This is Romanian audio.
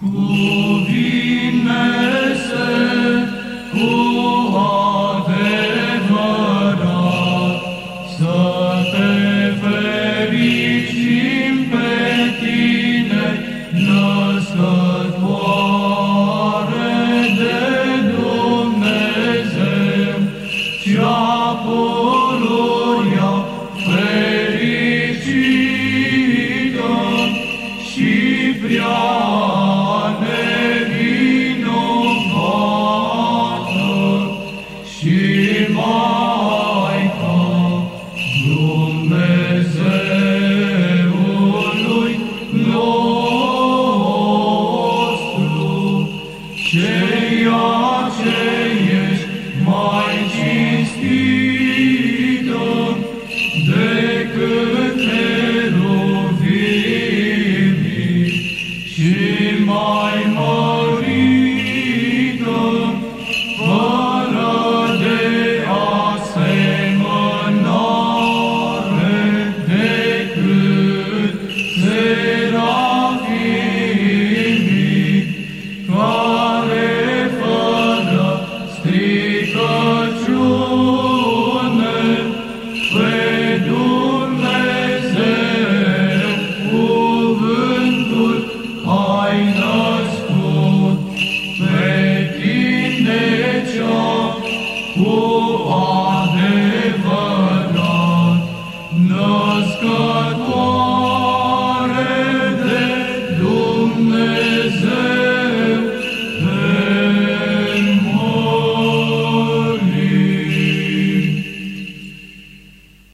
Cuvine-se cu adevărat, să te fericim pe tine, născătoare de Dumnezeu, cea pururea fericită și prea nevinovată și Maica Dumnezeului nostru, ceea ce ești mai cinstită decât heruvimii și mai mărită, fără de asemănare decât serafimii, care fără stricăciune pe Dumnezeu cuvântul ai născut, pe tine cea cu adevărat născătoare